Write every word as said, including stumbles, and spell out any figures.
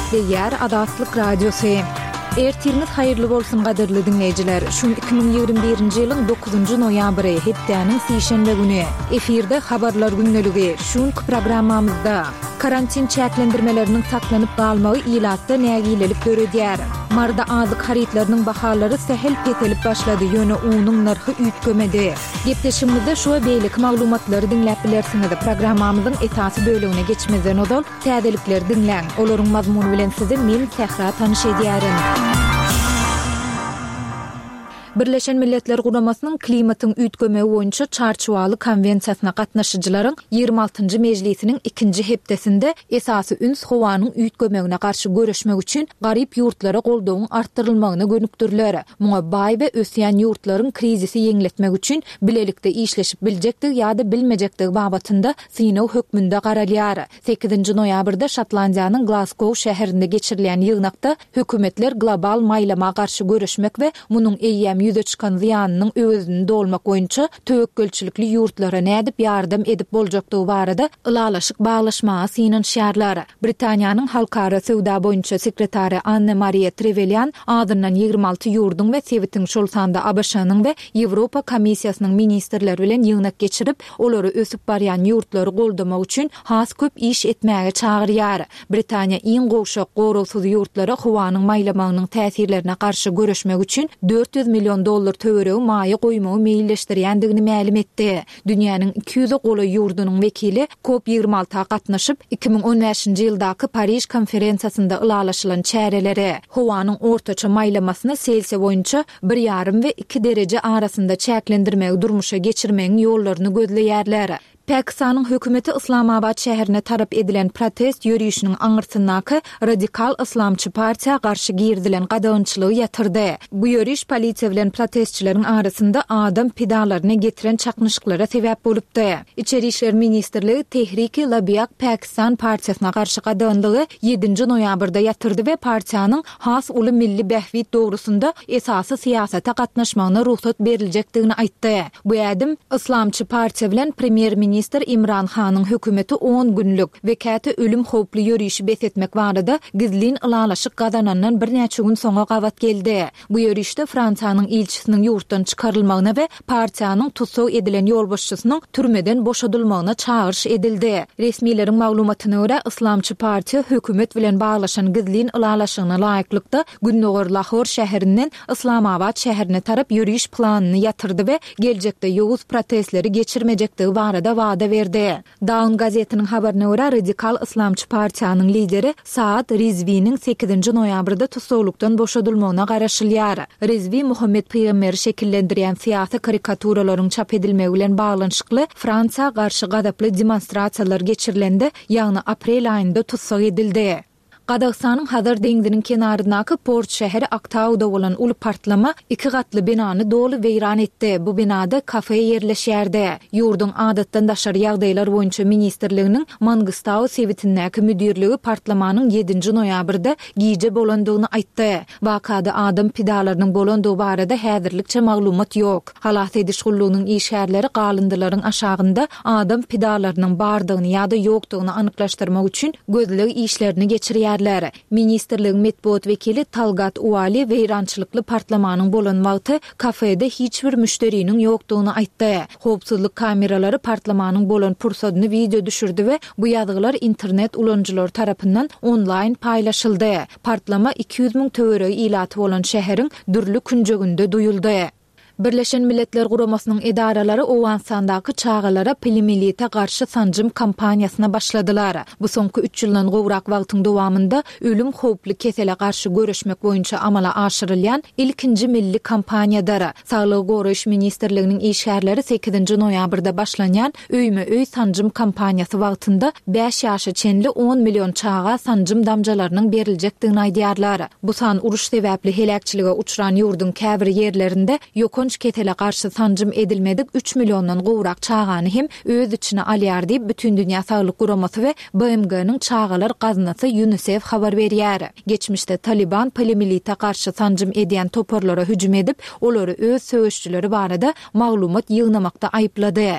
Ýer Azatlyk Radiosu. Ertiriniz hayırlı bolsun gaderli dinleyijiler. Şu iki bin ýygrimi birinji ýylyň dokuzunjy noýabry hepdeniň sişenbe güni. Efirde habarlar günneligi. Şuňky programmamyzda karantin çäklendirmeleriniň saklanyp galmagy ilatda nägilelik görýär. Marda azyk haritlarynyň bahalary sehel petelip başlady. Ýöne unuň narhy üýtgemedi. Gepleşimizde şu beýlik maglumatlary dinläp bilersiňiz. Programmamyzyň esasy bölümine geçmeden odal täzelikler dinläň. Olaryň mazmuny bilen sizi men Sehra tanyş edýärim. Birleşen Milletler Guramasynyň klimatyň üýtgeme boýunça çarçuwaly konwensiýasyna gatnaşyjylaryň ýygrimi altyncy mejlisiniň ikinji hepdesinde esasy üns howanyň üýtgemegine garşy görüşmek üçin garyp ýurtlara goldawyň artdyrylmagyny gönükdirler. Muňa baý we ösýän ýurtlaryň krizisi ýeňletmek üçin bilelikde işleşip biljekdir ýa-da bilmejekdir babatynda synaw hökmünde garalýar. sekizinji noýabrda Şotlandiýanyň Glasgow şäherinde geçirilen ýygnakda hökümetler global maýlama garşy görüşmek we munyň eýýäm ýüze çykan ziýanynyň özüni dolmak boýunça töwekkülçilikli ýurtlara nädip ýardam edip boljakdygy barada ılalaşyk baglaşma synanýarlar. Britaniýanyň halkara sowda boýunça sekretary Anne Marie Trevelyan adyndan ýygrimi alty ýurdun we Sewitin şol sanda A B Ş-nyň we Ýewropa Komissiýasynyň ministrleri bilen ýygnak geçirip olary ösüp barýan ýurtlary goldamak üçin has köp iş etmäge çagyrýar. Britaniýa iň gowşak gorulsuz ýurtlara howanyň maýlamagynyň täsirlerine garşy görüşmek üçin dört yüz milyon dollar töweregi maýy goýmagy meýilleşdirýändigini ma'lum etdi. Dünýäniň iki yüz goly ýurdunyň wekili COP ýygrimi altyga gatnaşyp iki bin on beşinji ýyldaky Paris konferensiýasynda ılalaşylan çäreleri howanyň ortaça maýlamasyny Selsiýa boýunça bir ýarym we iki derece arasynda çäklendirmegi durmuşa geçirmegiň ýollaryny gözleýärler. Pakistanyň hökümeti Islamabad şäherine tarap edilen protest ýürüýüşiniň aňyrtyndaky radikal islamçy partiýa garşy girdilen gadagynçylygy ýatyrdy. Bu ýürüýüş polisiýa bilen protestçileriň arasynda adam pidalaryny getiren çaknyşyklara sebäp bolupdy. İçeri işler ministrligi Tehrik-i Labyak Pakistan partiýasyna garşy gadagyndygy ýedinji noýabrda ýatyrdy we partiýanyň has uly milli bähwit dogrusunda esasy siýasata gatnaşmagyna ruhsat berilejekdigini aýtdy. Bu ýadım islamçy partiýa bilen premier ministr Minister İmran Han'ın hökümeti on günlük vekati ölüm hoply ýürüýüşi besetmek barada gizlin ılalaşyk gazanandan bir näçe gün soňra gawat geldi. Bu ýürüýüşde Fransiýanyň ilçisiniň ýurtdan çykarylmagyna we partiýanyň tutsaw edilen ýolbaşçysynyň türmeden boşadylmagyna çağırış edildi. Resmiýetiň maglumatyna görä islamçy partiýa hökümet bilen baglaşan gizlin ılalaşygyna laýyklykda Günnowar Lahor şäherinden Islamabad şäherine tarap ýürüýüş planyny ýatyrdy we geljekde ýowuz protestleri geçirmejekdigi barada wada berdi. Dawn gazetiniň habaryna görä radikal islamçy partiýanyň lideri Saad Rizviň sekizinji noýabrda tutsawlykdan boşadylmagyna garaşylýar. Rizvi Muhammed Peýgamberi şekillendirýän siýasy karikaturalaryň çap edilmegi bilen baglanşykly Fransiýa garşy gadaply demonstrasiýalar geçirilende ýagny aprel aýynda tutsak edildi. Qadagstanyň Hazar deňziniň kenaryndaky Port şäheri Aktauda bolan uly partlama iki gatly binany dolu weýran etdi. Bu binada kafe ýerleşýärdi. Ýurdun adatdan daşary ýagdaýlar boýunça ministrliginiň Mangistau Sewitindäki müdirligi partlamanyň ýedinji noýabrda giýje bolandygyny aýtdy. Wakada adam pidalarynyň bolandygy barada häzirlikçe maglumat ýok. Halat ediş gullugynyň işgärleri galyndylaryň aşagynda adam pidalarynyň bardygyny ýa-da ýokdugyny anyklaşdyrmak üçin gözlegi işlerini geçirýär. Ministerligiň metbuat wekili Talgat Uali weýrançylykly partlamanyň bolan wagty kafede hiç bir müşteriniň ýokdugyny aýtdy. Howpsuzlyk kameralary partlamanyň bolan pursadyny video düşürdi we bu ýazgylar internet ulanjylary tarapyndan online paýlaşyldy. Partlama iki yüz miň töweregi ilaty bolan şäheriň dürli künjeginde duýuldy. Birleşen Milletler Guramasynyň edaralary Owansandaky çağalara pilimelite garşy sanjym kampaniýasyna başladylar. Bu soňky üç ýyldan gowrak wagtyň dowamında ölüm howply kesele garşy görüşmek boýunça amala aşyrylýan ilkinji milli kampaniýadar. Saglyk goraýyş ministrliginiň işgärleri sekizinji noýabrda başlanýan öýme-öý sanjym kampaniýasy wagtynda beş ýaşa çenli on million çağa sanjym damjalarynyň beriljekdigini aýdýarlar. Bu san uruş sebäpli helakçylyga uçran ýurdun käbir ýerlerinde ýokun ketele garşy sanjym edilmedik üç milyondan gowrak çağany hem öz içine alýar diýip bütün dünýä saglyk guramasy we B M G-niň çağalar gaznasy UNICEF habar berýär. Geçmişde Taliban paramilite garşy sanjym edýän toporlara hüjüm edip olary öz söýüşçüleri barada maglumat ýygnamakda aýplady.